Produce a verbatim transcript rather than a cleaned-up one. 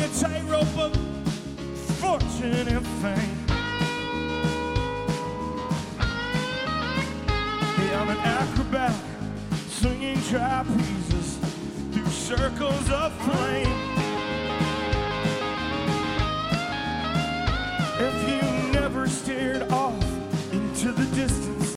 the tightrope of fortune and fame. Yeah, I'm an acrobat, swinging trapezes through circles of flame.